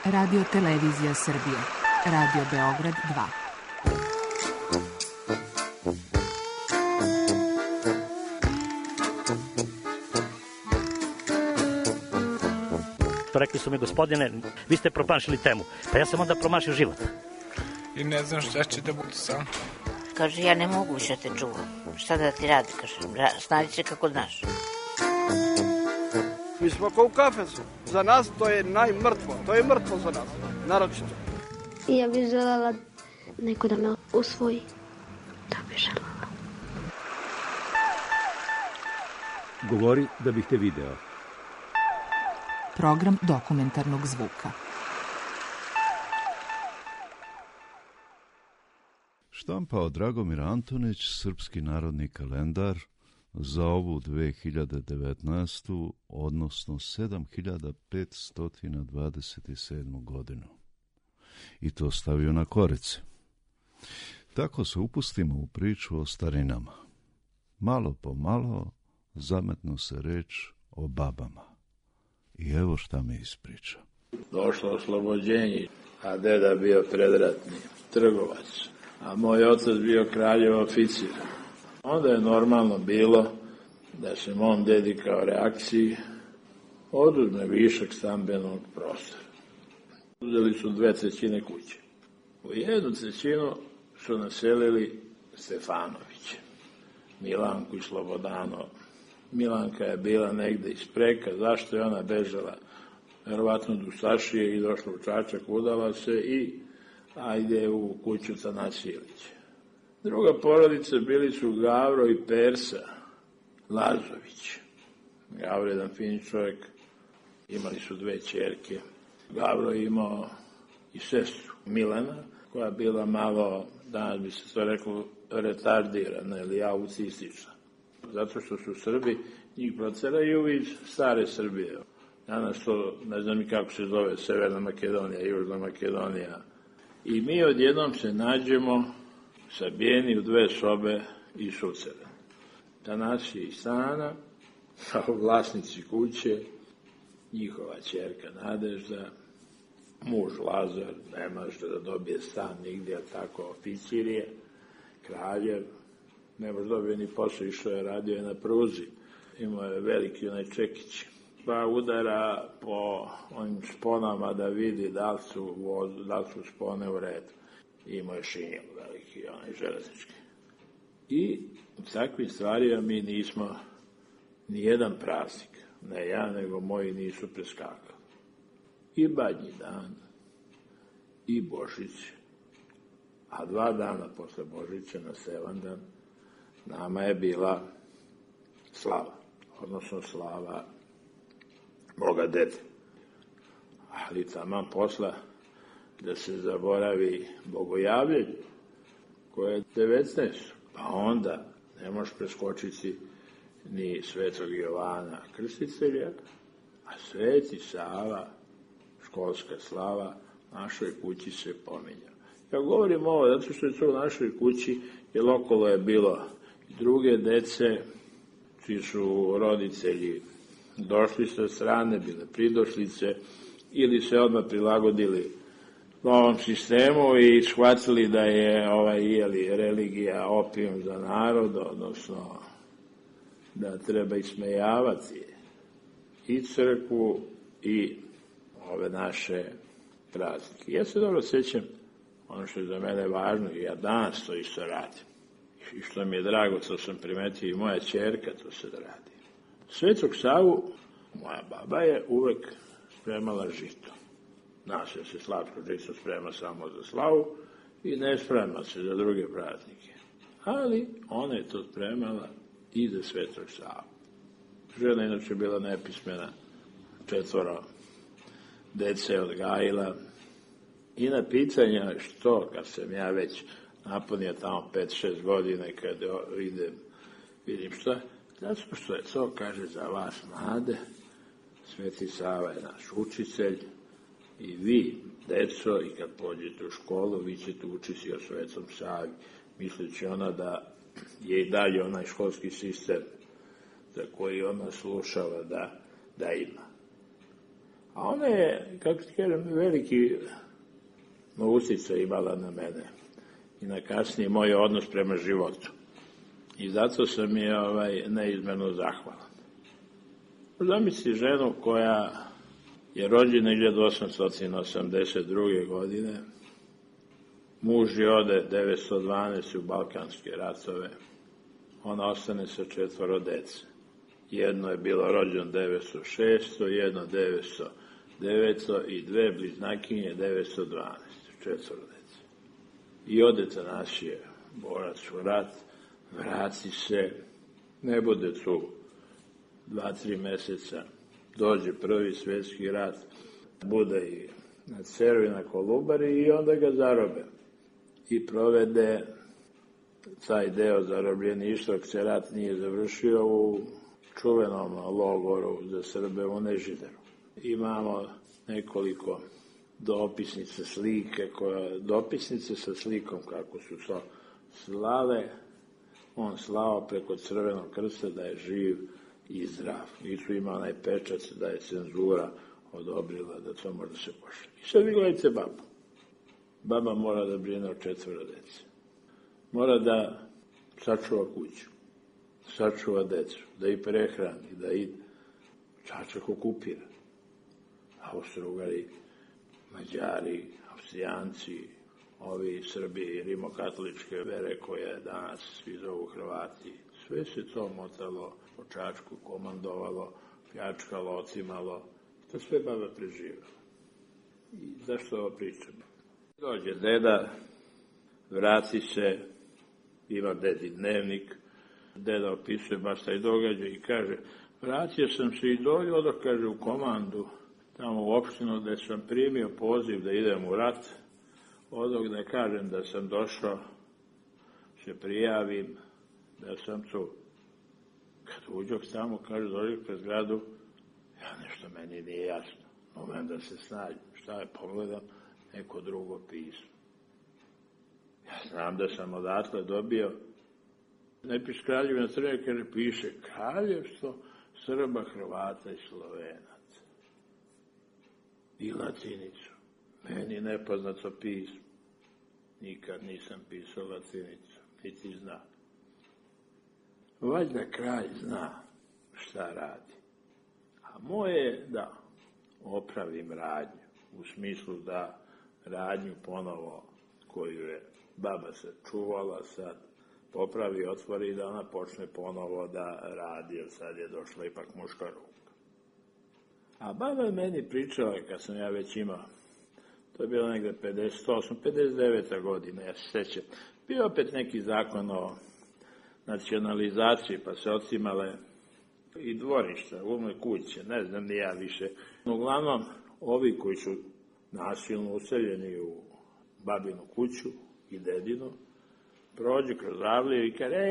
Radio Televizija Srbije. Radio Beograd 2. Rekli su mi, gospodine, vi ste promašili temu. Pa ja sam onda promašio život. I ne znam šta će da bude sam. Kaže, ja ne mogu više te čuvam. Šta da ti radi, kaže, snađi se kako znaš. Mi smo kao u kafesu. Za nas to je najmrtvo. To je mrtvo za nas, naročito. Ja bih želela neko da me usvoji. To bih želela. Govori da bih te video. Program dokumentarnog zvuka. Štampao Dragomir Antonić, Srpski narodni kalendar za ovu 2019. odnosno 7527. godinu. I to stavio na korice. Tako se upustimo u priču o starinama. Malo po malo zametnu se reč o babama. I evo šta mi ispriča. Došlo oslobođenje, a deda bio predratni trgovac, a moj otac bio kraljev oficir. Onda je normalno bilo da se mom dedi kao reakciji oduzme višak stambenog prostora. Uzeli su 2/3 kuće. U 1/3 su naselili Stefanoviće, Milanku i Slobodano. Milanka je bila negde iz Preka, zašto je ona bežala? Verovatno do Sašije i došla u Čačak, udala se i ajde u kuću Tanasijelića. Druga porodica bili su Gavro i Persa Lazović. Gavro je jedan fin čovjek, imali su 2 ćerke. Gavro je imao i sestru Milana, koja je bila malo, danas bi se to reklo, retardirana ili autistična. Zato što su Srbi, njih proceraju iz stare Srbije. Danas to, ne znam i kako se zove, Severna Makedonija, Južna Makedonija. I mi odjednom se nađemo sabijeni u 2 sobe i sucere. Tanasije i Stana, kao vlasnici kuće, njihova ćerka Nadežda, muž Lazar, ne može da dobije stan nigdje, tako oficir je, kraljev, ne može dobije ni posao, išao je, radio je na pruzi, imao je veliki onaj čekić, pa udara po onim sponama da vidi da li su spone u redu. Imao je šinjel veliki, onaj železnički. I u takvim stvarima mi nismo nijedan praznik, ne ja, nego moji nisu preskakali. I Badnji dan, i Božić, a 2 dana posle Božića na Sevandan nama je bila slava, odnosno slava moga dede. Ali taman posla da se zaboravi bogojavljenje, koje je 19. Pa onda ne možeš preskočiti ni Svetog Jovana Krstitelja, a Sveti Sava, školska slava, našoj kući se pominja. Ja govorim ovo zato što je to u našoj kući, jer okolo je bilo i druge dece, čiji su roditelji došli sa strane, bile pridošlice, ili se odmah prilagodili novom sistemu i shvatili da je religija opijum za narod, odnosno da treba ismejavati i crkvu i ove naše praznike. Ja se dobro sjećam, ono što je za mene važno, i ja danas to isto radim. I što mi je drago, to sam primetio, i moja ćerka to se radi. Svetog Savu, moja baba je uvek spremala žito. Nas je se slatko žito sprema samo za slavu i ne sprema se za druge praznike. Ali ona je to spremala i za Svetog Savu. Žena inače bila nepismena, 4 dece odgajila. I na pitanja što, kad sam ja već napunio tamo 5-6 godine, kad idem, vidim šta, zato što je to, kaže, za vas mlade, Sveti Sava je naš učitelj i vi, deco, i kad pođete u školu, vi ćete učiti o Svetom Savi, misleći ona da je i dalje onaj školski sistem za koji ona slušava da ima. A ona je, kako ti kažem, veliki utjecaj imala na mene i na kasnije moj odnos prema životu. I zato sam je neizmjerno zahvalan. Zamisli ženu koja je rođena 1882. godine, muž je ode 912. u Balkanske ratove, ona ostane sa 4 dece. Jedno je bilo rođeno 906, jedno 909 i 2 bliznakinje 912, 4 dece. I ode nas je borac u rat, vrati se, ne bude tu 2-3 meseca, dođe Prvi svjetski rat, bude i na Ceru i na Kolubari i onda ga zarobe. I provede taj deo zarobljeništva, dok se rat nije završio, u čuvenom logoru za Srbe u Nežideru. Imamo nekoliko dopisnice sa slikom kako su to slale. On slao preko Crvenog krsta da je živ i zdrav. Nisu imao onaj pečat da je cenzura odobrila da to može se pošle. I sad vi gledajte babu. Baba mora da brine o 4 dece. Mora da sačuva kuću, sačuva decu, da ih prehrani, da ih čačak okupira. Austro-Ugari, Mađari, Austrijanci, ovi Srbi, rimokatoličke vere koje danas svi zovu Hrvati. Sve se to motalo po Čačku, komandovalo, pljačkalo, ocimalo. To sve baba preživela. I zašto ovo pričam? Dođe deda, vrati se, ima dedi dnevnik, deda opisuje baš taj događaj i kaže, vratio sam se i dođo, kaže, u komandu, tamo u opštinu gde sam primio poziv da idem u rat, odog da kažem da sam došao, se prijavim, da sam tu. Kad uđok tamo, kaže, dođok pred zgradu, ja nešto meni nije jasno. Moment da se snađem. Šta je, pogledam, neko drugo pismo. Ja znam da sam odatle dobio, ne piše Kraljevina Srbija, kaže, piše Kraljevstvo Srba, Hrvata i Slovenaca. I latinicu. Meni nepoznato pismo. Nikad nisam pisao latinicu, niti zna. Valjda kralj zna šta radi. A moje je da opravim radnju, u smislu da radnju ponovo koju je baba se čuvala sad, popravi, otvori i da ona počne ponovo da radi, jer sad je došla ipak muška ruka. A baba je meni pričala, kad sam ja već imao, to je bilo negde 58, 59. godine, ja se sećam, bio opet neki zakon o nacionalizaciji, pa se ocimale i dvorišta, umne kuće, ne znam ni ja više. Uglavnom, ovi koji su nasilno useljeni u babinu kuću i dedinu, prođe kroz avliju i kaže,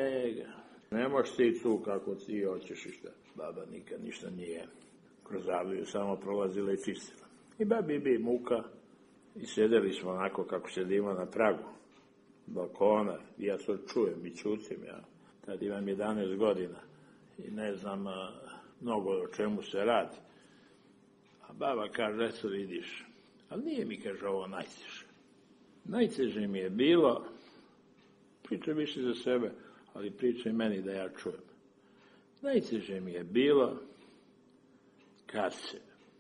ne možeš ti tu kako ti hoćeš i šta. Baba nikad ništa nije kroz avliju, samo prolazila i čistila. I babi bi muka i sedeli smo onako kako sedimo na pragu balkona. I ja to čujem i čutim, ja tad imam 11 godina i ne znam mnogo o čemu se radi. A baba kaže, eto vidiš, ali nije mi, kaže, ovo najteže. Najteže mi je bilo, pričam više za sebe, ali pričam meni da ja čujem. Najteže mi je bilo kad se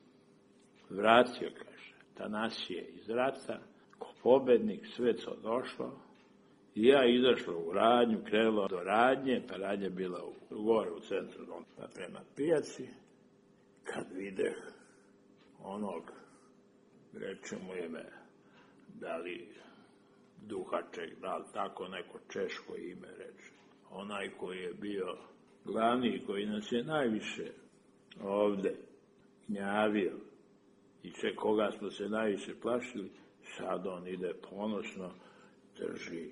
vratio, kaže, Tanasije iz rata, ko pobednik, sve to došlo, i ja izašla u radnju, krenula do radnje, pa radnja bila gore u centru, pa prema pijaci, kad videh onog, reče mu ime, da li Duhaček, da li tako neko češko ime reče, onaj koji je bio glavni, koji nas je najviše ovde gnjavio i koga smo se najviše plašili, sad on ide ponosno, drži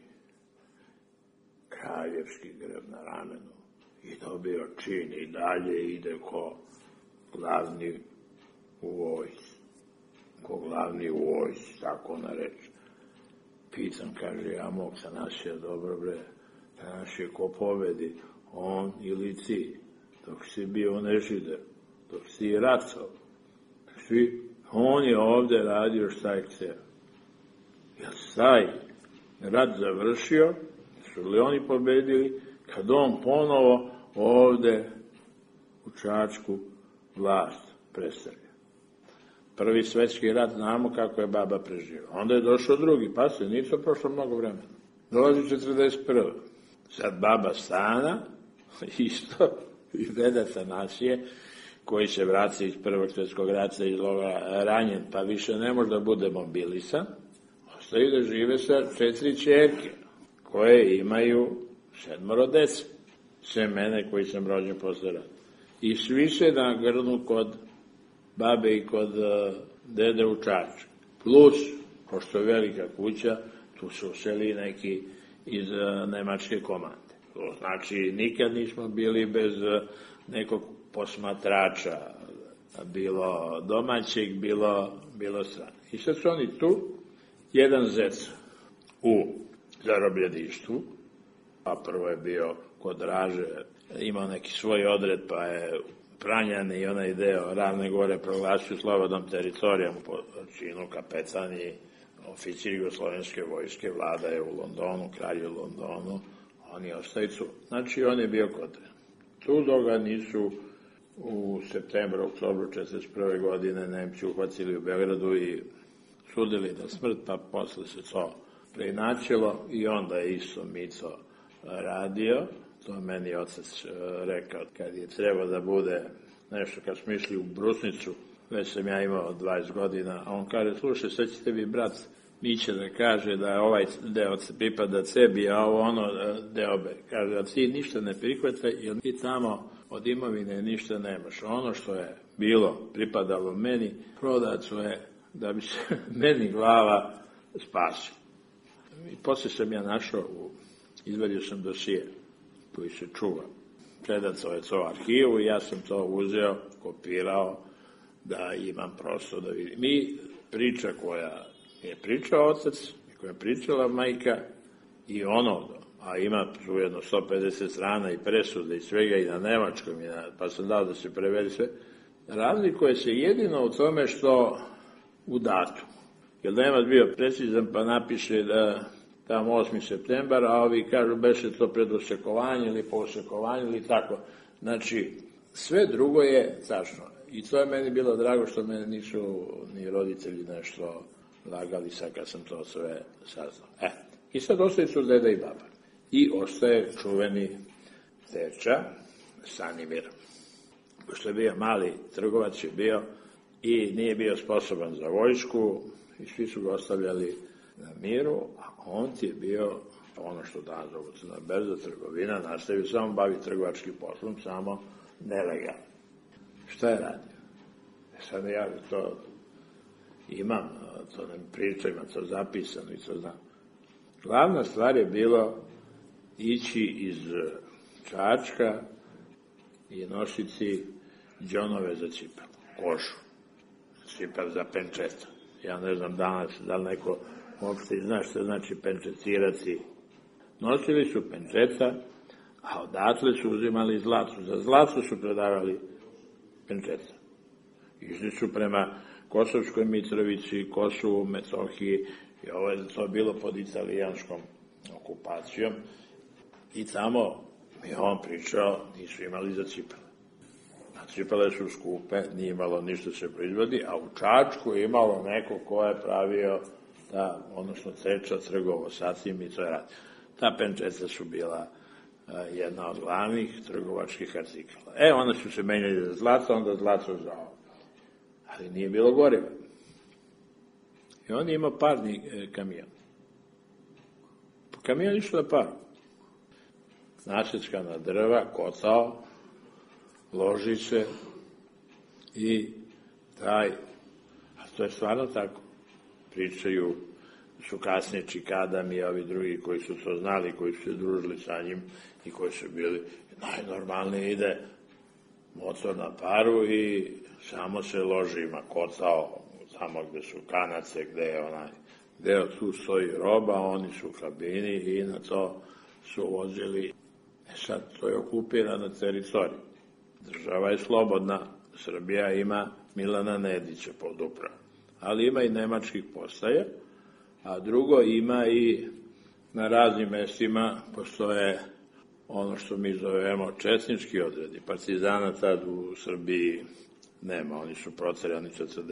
kraljevski grb na ramenu i dobio čin i dalje ide ko glavni u vojsci. Ko glavni u vojsci, tako ona reče. Pitam, kaže, ja mog Tanasija, dobro bre, Tanasije ko pobedi, on ili ti, dok si bio u Nežideru, dok si ratao. svi, on je ovde radio šta je hteo. Jer taj rat završio, su li oni pobedili, kad on ponovo ovde u Čačku vlast predstavlja. Prvi svetski rat znamo kako je baba preživao. Onda je došao drugi, pa se nisu prošlo mnogo vremena. Dolazi 41. Sad baba Stana, isto, i deda Tanasije, koji se vraća iz Prvog svjetskog rata iz ranjen, pa više ne može da bude mobilisan, ostaju da žive sa 4 ćerke, koje imaju 7 dece, sve mene koji sam rođen posle rata. I svi se nagrnu kod babe i kod dede u Čačku. Plus, pošto je velika kuća, tu su useli neki iz nemačke komande. To znači, nikad nismo bili bez nekog posmatrača, bilo domaćeg, bilo strane. I sad su oni tu, jedan zec u zarobljeništvu, a prvo je bio kod Draže, imao neki svoj odred, pa je Pranjan i onaj deo Ravne gore proglasio slobodnom teritorijom po činu kapetan i oficir Jugoslovenske vojske, vlada je u Londonu, kralj u Londonu, oni ostaju tu. Znači, on je bio kod. Tu dok ga nisu u septembru, oktobru 1941. godine Nemci uhvacili u Beogradu i sudili da smrt, pa posle se to preinačilo i onda je isto Mico radio. To meni otac rekao kad je trebao da bude nešto, kad smo išli u Brusnicu, već sam ja imao 20 godina, a on kaže, slušaj, sad će tebi brat Miće da kaže da je ovaj deo pripada sebi, a ovo ono deo be. Kaže, a ti ništa ne prihvataj, jer ti tamo od imovine ništa nemaš. Ono što je bilo, pripadalo meni, prodato je da bi se meni glava spasila. I posle sam ja našao, izvadio sam dosije koji se čuva. Predato je to arhivu i ja sam to uzeo, kopirao, da imam prosto da vidim. Mi priča koja je pričao otac, koja je pričala majka i ono, a ima ujedno 150 strana i presude i svega i na nemačkom, pa sam dao da se prevedi sve, razlikuje se jedino u tome što u datumu. Jer Nemac bio precizan pa napiše da tamo 8. septembar, a ovi kažu beše to pred osekovanje ili po osekovanju ili tako. Znači, sve drugo je tačno. I to je meni bilo drago što me nisu ni roditelji nešto lagali sad kad sam to sve saznao. I sad ostaje su deda i baba. I ostaje čuveni teča, Stanimir. Pošto je bio mali trgovac je bio i nije bio sposoban za vojsku i svi su ga ostavljali na miru, a on ti je bio ono što danas zovu Crna berza, trgovina, nastavio samo bavi trgovačkim poslom, samo nelegalno. Šta je radio? Sad ja to imam, to nam priča, imam to zapisano i to znam. Glavna stvar je bilo ići iz Čačka i nositi džonove za cipel, košu, cipel za penčeta. Ja ne znam danas da li neko uopšte zna što znači penčecirati. Nosili su penčeta, a odatle su uzimali zlato. Za zlato su predavali penčeta. Išli su prema Kosovskoj Mitrovici, Kosovu, Metohiji, i ovo je to bilo pod italijanskom okupacijom. I tamo mi on pričao, nisu imali za cipele. A cipele su skupe, nije imalo ništa se proizvodi, a u Čačku je imalo neko ko je pravio odnosno teča, trgovo sa tim i to je rad. Ta penčeca su bila jedna od glavnih trgovačkih artikala. Onda su se menjali za zlato, onda zlato za ovo. Ali nije bilo goriva. I on je imao parni kamion. Po kamion išlo je par. Naseckana drva, kotao, ložice i taj, a to je stvarno tako. Pričaju su kasnije Čikadam i ovi drugi koji su to znali, koji su se družili sa njim i koji su bili najnormalnije ide motor na paru i samo se loži, ima kotao tamo gde su kanace, gde tu stoji roba, oni su u kabini i na to su vozili. Sad to je okupirana teritorija. Država je slobodna, Srbija ima Milana Nedića pod upravom. Ali ima i nemačkih postaja, a drugo ima i na raznim mestima postoje ono što mi zovemo četnički odredi. Partizana tad u Srbiji nema, oni su proterani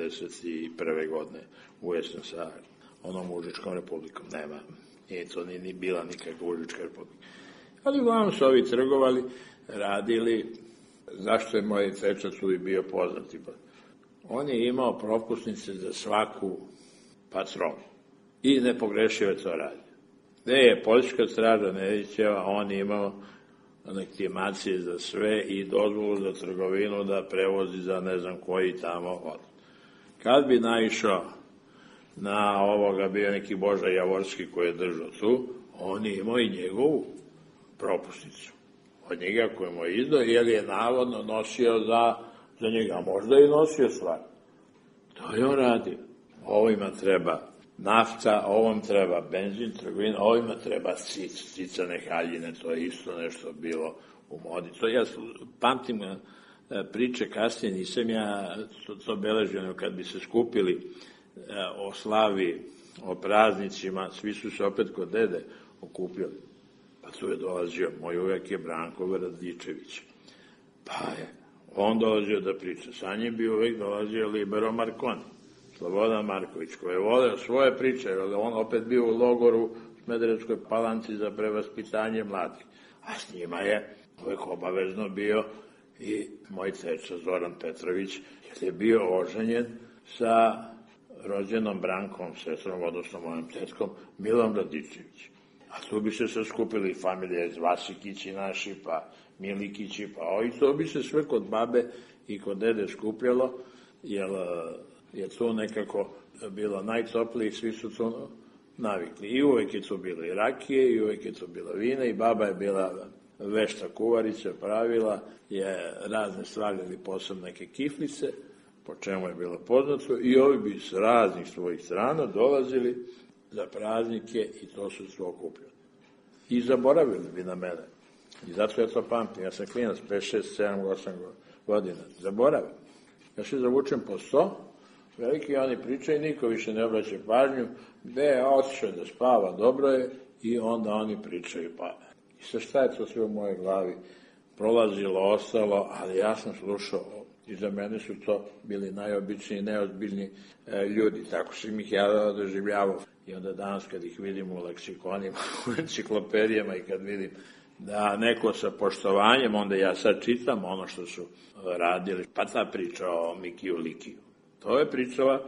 41. godine u jesen sa onom Užičkom republikom, nema. Nije to ni bila nikakva Užička republika. Ali uglavnom su ovi trgovali, radili, zašto je moj teča tu i bio poznati. On je imao propusnice za svaku patronu i nepogrešivo to radi. Gde je policijska straža Nedićeva, on je imao legitimacije za sve i dozvolu za trgovinu da prevozi za ne znam koji tamo od. Kad bi naišao na ovoga, bio neki Boža Javorski koji je držao tu, on je imao i njegovu propusnicu od njega koju mu je izdao, jer je navodno nosio za njega, možda i nosio stvar. To je on radio. Ovima treba nafta, ovom treba benzin, trgovina, ovima treba cicane haljine, to je isto nešto bilo u modi. To ja pamtim priče kasnije, nisam ja to beležio, kad bi se skupili o slavi, o praznicima, svi su se opet kod dede okupljali. Pa tu je dolazio, moj uvek je Branko Radičević. Pa je on dolazio da priča. Sa njim bi uvek dolazio Libero Marconi, Slobodan Marković, koji je voleo svoje priče, jer on opet bio u logoru u Smederevskoj Palanci za prevaspitanje mladih. A s njima je uvek obavezno bio i moj teča Zoran Petrović, jer je bio oženjen sa rođenom Brankom, sestrom, odnosno mojom tetkom, Milom Radičević. A tu bi se skupili familije Vasikići naši, pa Milikići, pa i to bi se sve kod babe i kod dede skupljalo, jer je to nekako bilo najtoplije i svi su to navikli. I uvek je to bilo i rakije, i uvek je to bilo vina, i baba je bila vešta kuvarica, pravila je razne stvari ili posebne neke kiflice, po čemu je bilo poznato, i ovi bi s raznih svojih strana dolazili za praznike i to su sve okupljali. I zaboravili bi na mene. I zato ja to pamtim. Ja sam klinac, 5, 6, 7, 8 godina. Zaboravim. Ja se zavučem po 100, veliki oni pričaju, niko više ne obraća pažnju, gde je otišao da spava, dobro je, i onda oni pričaju, pa. I sa šta je to sve u mojoj glavi prolazilo, ostalo, ali ja sam slušao. I za mene su to bili najobičniji, neozbiljni ljudi. Tako sam ih ja doživljavao. I onda danas kad ih vidim u leksikonima, u enciklopedijama i kad vidim da neko sa poštovanjem, onda ja sad čitam ono što su radili. Pa ta priča o Mikiju Likiju. To je pričala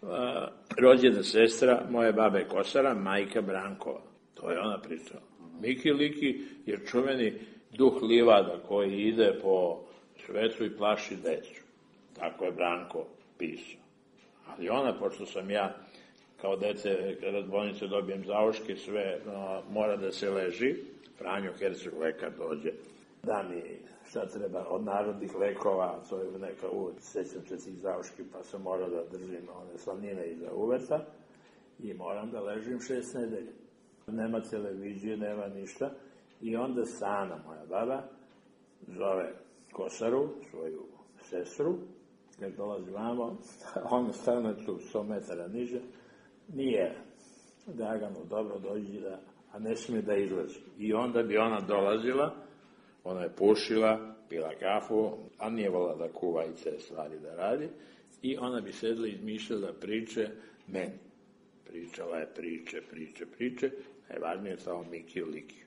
rođena sestra moje babe Kosara, majka Brankova. To je ona pričala. Miki Liki je čuveni duh livada koji ide po svetu i plaši decu. Tako je Branko pisao. Ali ona, pošto sam ja kao dete, kada od bolnice dobijem zauške, sve mora da se leži, Franjo Herceg lekar dođe, da mi šta treba od narodnih lekova, to je neka uvek, sećam se tih zauški, pa sam morao da držim one slanine iza uveta i moram da ležim 6 nedelja. Nema televizije, nema ništa, i onda Sana, moja baba, zove Kosaru, svoju sestru, kad dolazi vamo, ona stane tu 100 metara niže, nije Draganu, dobro dođi da, a ne smije da izlazi. I onda bi ona dolazila, ona je pušila, pila kafu, a nije volila da kuva i te stvari da radi, i ona bi sedla i izmišljala priče meni. Pričala je priče, najvažnije je samo Mikiju Likiju.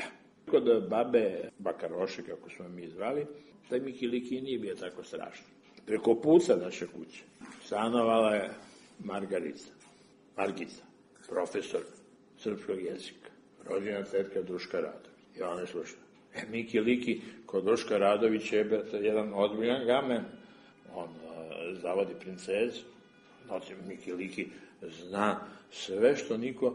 Kod babe Bakaroše, kako smo mi zvali, taj Miki Liki nije bio tako strašno. Preko puca naše kuće stanovala je Margica, profesor srpskog jezika, rođena tetka Duška Radović. I ona je slušala. Miki Liki kod Duška Radović je jedan ozbiljan gamen. On zavodi princezu. Znači, Miki Liki zna sve što niko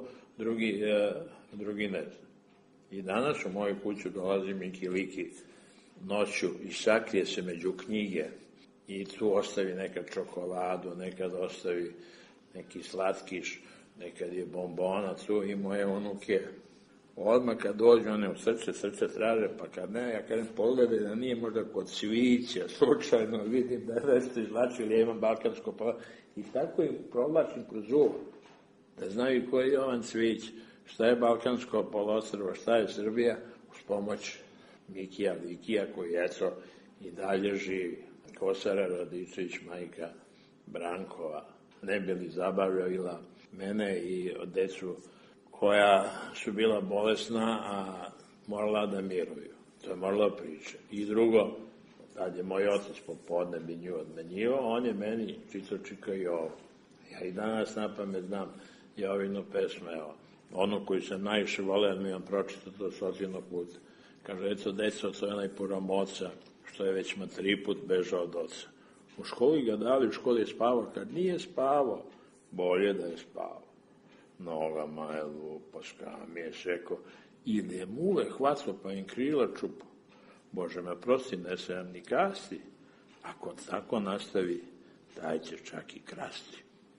drugi ne zna. I danas u moju kuću dolazi Miki Liki noću i sakrije se među knjige i tu ostavi nekad čokoladu, nekad ostavi neki slatkiš, nekad je bombona tu, i moje unuke Odmah kad dođu one u srce traže, pa kad ne, ja kažem, pogledaj da nije možda kod cvića, slučajno vidim da je nešto izlačio, ili ja imam balkansko polo, i tako im provlačim kroz uvo, da znaju koji je Jovan Cvić, šta je balkansko poluostrvo, šta je Srbija, uz pomoć Mikija Likija, koji eto i dalje živi. Kosara Radičević, majka Brankova, ne bi li zabavljala mene i decu koja su bila bolesna, a morala da miruju. To je morala priča. I drugo, tad je moj otac popodne bi nju odmenjivao, on je meni čika i ovo. Ja i danas napamet znam Jovinu pesmu, evo, onu koju sam najviše voleo, mi vam pročitao to 100 puta. Kaže, eto, deco, to je onaj Poromoca, što je već 3 put bežao od oca. U školi ga dali, u školi je spavao, kad nije spavao, bolje da je spavao. Nogama je lupo, skam je šeko, ili je muve hvatlo pa im krila čupo. Bože me prosti, ne se vam ni kasti, ako tako nastavi, taj će čak i krasti.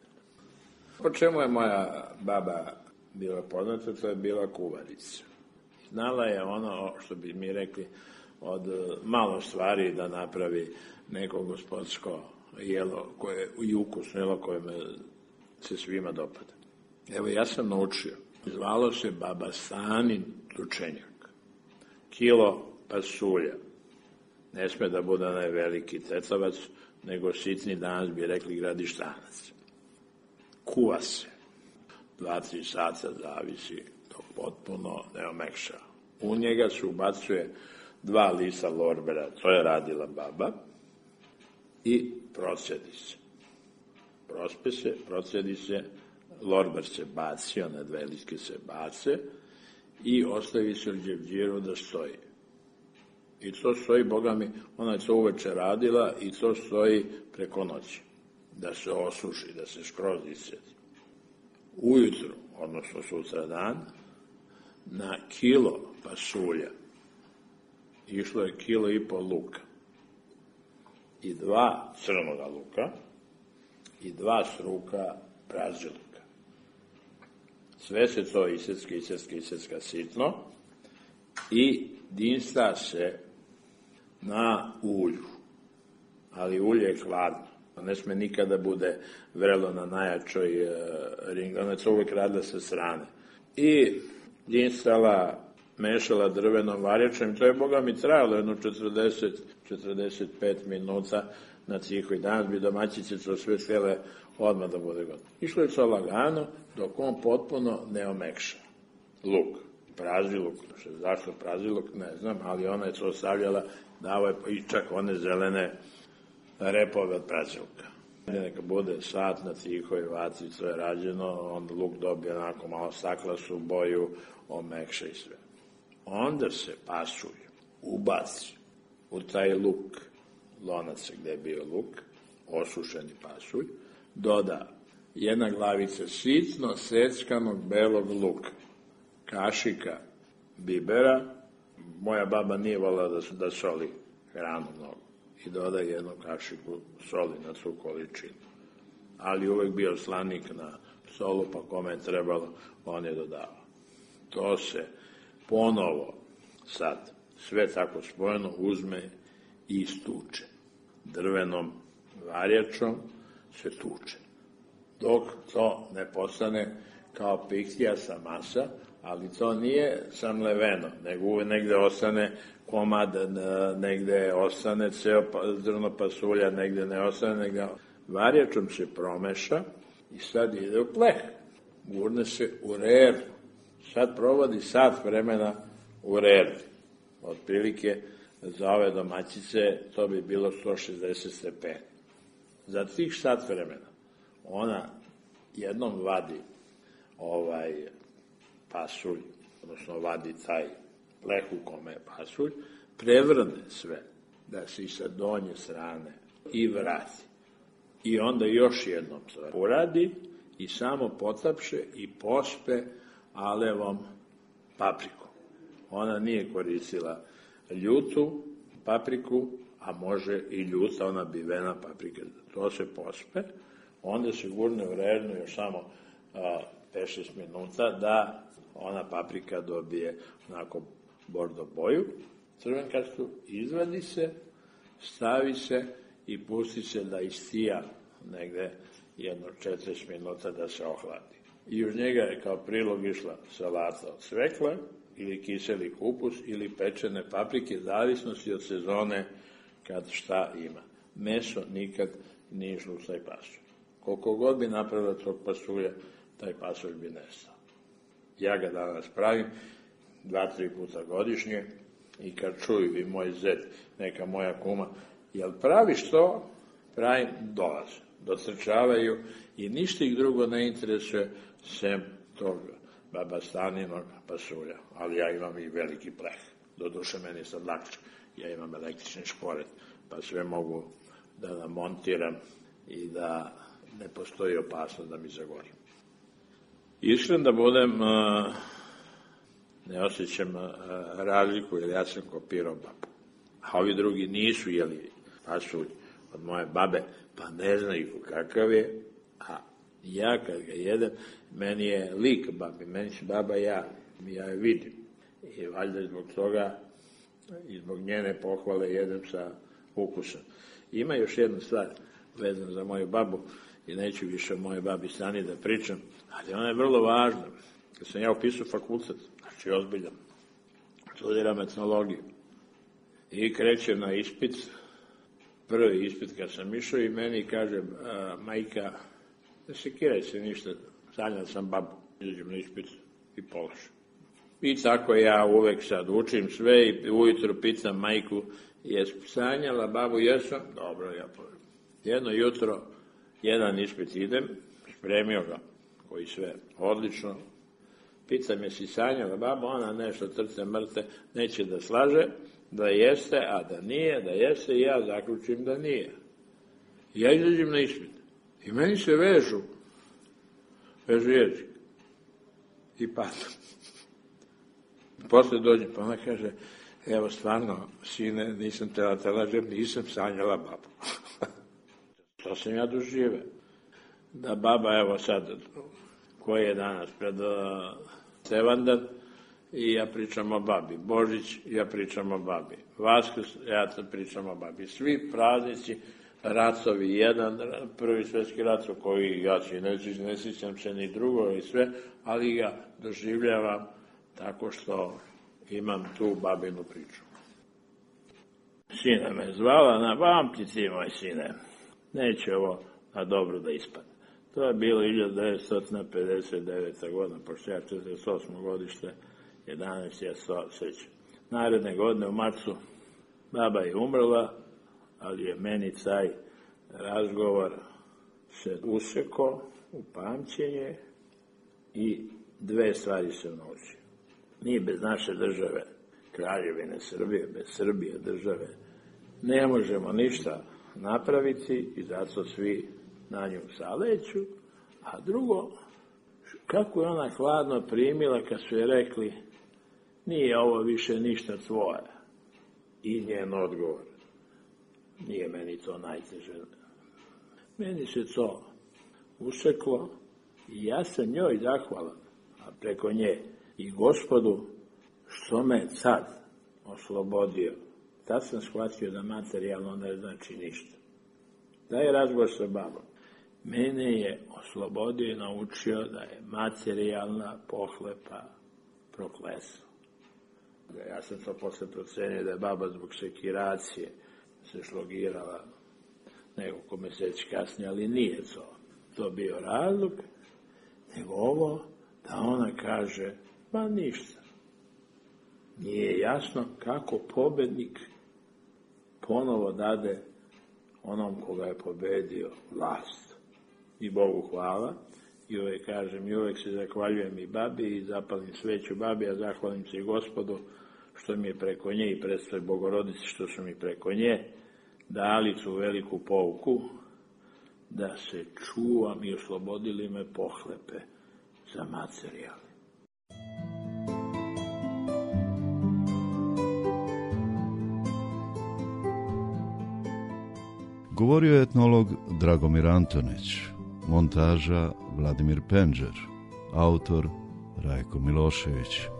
Po čemu je moja baba bila poznata, to je bila kuvarica. Znala je ono, što bi mi rekli, od malo stvari da napravi neko gospodsko jelo koje, i ukusno jelo koje me se svima dopada. Evo, ja sam naučio. Zvalo se baba Stanin tučenjak. Kilo pasulja. Ne sme da bude onaj veliki tecavac, nego sitni, danas bi rekli gradištanac. Kuva se. 2-3 sata zavisi, to potpuno ne omekša. U njega se ubacuje 2 lista lorbera, to je radila baba, i procedi se. Prospe se, procedi se, lorber se baci, one 2 listke se bace i ostavi se u đevđiru da stoji. I to stoji, Boga mi, ona je to uveče radila i to stoji preko noći. Da se osuši, da se skroz iscedi. Ujutru, odnosno sutra dan, na kilo pasulja išlo je 1,5 kila luka i 2 crnoga luka i 2 struka praželuka. Sve se to isecka sitno i dinsta se na ulju, ali ulje je hladno. Ne sme nikada bude vrelo na najjačoj ringi, ona je to uvijek radila sa strane. I dinstala, mešala drvenom varjačem, to je, Boga mi, trajalo jedno 40-45 minuta na cihoj. Danas bi domaćice to sve htjele odmah da bude gotovo. Išlo je to lagano, dok on potpuno ne omekša. Luk, praži luk, zašto praži luk, ne znam, ali ona je to stavljala, davo je i čak one zelene repove od pražilka. Neka bude sat na tihoj vatri, to je rađeno, onda luk dobije onako malo staklastu boju, omekša i sve. Onda se pasulj ubaci u taj luk, lonac gde je bio luk, osušeni pasulj, doda 1 glavica sitno seckanog belog luka, kašika bibera, moja baba nije volila da soli hranu mnogo, i doda 1 kašiku soli na tu količinu. Ali uvek bio slanik na solu, pa kome je trebalo, on je dodavao. To se ponovo sad, sve tako spojeno, uzme i istuče. Drvenom varjačom se tuče. Dok to ne postane kao pihtijasta masa, ali to nije samleveno, nego uvek negde ostane komad, negde ostane ceo zrno pasulja, negde ne ostane, negde varjačom se promeša i sad ide u pleh. Gurne se u reru. Sad provodi sat vremena u reru. Otprilike za ove domaćice to bi bilo 160 stepeni. Za tih sat vremena ona jednom vadi pasulj, odnosno vadi taj pleh u kome je pasulj, prevrne sve, da se i sa donje strane i vrati. I onda još jednom to uradi i samo potapše i pospe alevom paprikom. Ona nije koristila ljutu papriku, a može i ljuta, ona bivena paprika. To se pospe, onda se gurne u rednu još samo 5-6 minuta da ona paprika dobije onako bordo boju, crvenkastu, izvadi se, stavi se i pusti se da istija negde jedno 40 minuta da se ohladi. I uz njega je kao prilog išla salata od cvekla ili kiseli kupus ili pečene paprike, zavisnosti od sezone kad šta ima. Meso nikad nije išlo u taj pasulj. Koliko god bi napravila tog pasulja, taj pasulj bi nestao. Ja ga danas pravim 2-3 puta godišnje i kad čuju i moj zet, neka moja kuma, jel praviš to? Pravim, dolaze, dotrčavaju i ništa ih drugo ne interesuje sem tog baba Staninog pasulja. Ali ja imam i veliki pleh. Doduše meni sad lakše. Ja imam električni šporet, pa sve mogu da namontiram i da ne postoji opasnost da mi zagori. Iskren da budem, ne osjećam razliku, jer ja sam kopirao babu. A ovi drugi nisu jeli pasulj od moje babe, pa ne znaju kakav je, a ja kad ga jedem, meni je lik babi, meni se baba ja je vidim. I valjda zbog toga i zbog njene pohvale jedem sa ukusom. Ima još jedna stvar vezana za moju babu, i neću više o mojoj babi Stani da pričam, ali ona je vrlo važna. Kad sam ja upisao fakultet, znači ozbiljan, studiram etnologiju i krećem na ispit, prvi ispit kad sam išao i meni kaže majka, ne sekiraj se ništa, sanjao sam babu, izađem na ispit i položim. I tako ja uvek sad učim sve i ujutro pitam majku, jes sanjala babu, jesam? Dobro, ja položim. Jedno jutro, jedan ispit idem, spremio ga, koji sve odlično, pitam je si sanjala babu, ona nešto trce mrte, neće da slaže, da jeste, a da nije, da jeste, i ja zaključim da nije. I ja izađem na ispit. I meni se vežu jezik. I padam. Posle dođem, pa ona kaže, evo stvarno, sine, nisam te lažem, nisam sanjala babu. To sam ja doživeo. Da baba, evo sad, koji je danas pred Tevandan, i ja pričam o babi. Božić, ja pričam o babi. Vaskrs, ja pričam o babi. Svi praznici, ratovi, jedan, prvi svjetski rat, koji ja ne sjećam se ni drugo i sve, ali ga doživljavam tako što imam tu babinu priču. Sina me zvala, napamti ti, moj sine, neće ovo na dobro da ispadne. To je bilo 1959. godina, pošto ja 48. godište, 11. ja se sećam. Naredne godine u marcu baba je umrla, ali je meni taj razgovor se usekao u pamćenje i dve stvari se naučio. Mi bez naše države, Kraljevine Srbije, bez Srbije države, ne možemo ništa napraviti i zato svi na nju zaleću. A drugo, kako je ona hladno primila kad su je rekli nije ovo više ništa tvoje. I njen odgovor, nije meni to najteže. Meni se to useklo i ja sam njoj zahvalan, a preko nje i Gospodu što me sad oslobodio. Tad sam shvatio da materijalno ne znači ništa. Da je razgovor sa babom. Mene je oslobodio i naučio da je materijalna pohlepa prokletstvo. Ja sam to posle procenio da je baba zbog sekiracije se šlogirala nekoliko meseci kasnije, ali nije to bio razlog, nego ovo da ona kaže, ma ništa. Nije jasno kako pobednik ponovo dade onom koga je pobedio vlast. I Bogu hvala, i uvek kažem, i uvek se zahvaljujem i babi i zapalim sveću babi, a zahvalim se i Gospodu što mi je preko nje i predstoje Bogorodici što su mi preko nje dali tu veliku pouku da se čuvam i oslobodili me pohlepe za materijal. Govorio je etnolog Dragomir Antonić, montaža Vladimir Penđer, Autor Rajko Milošević.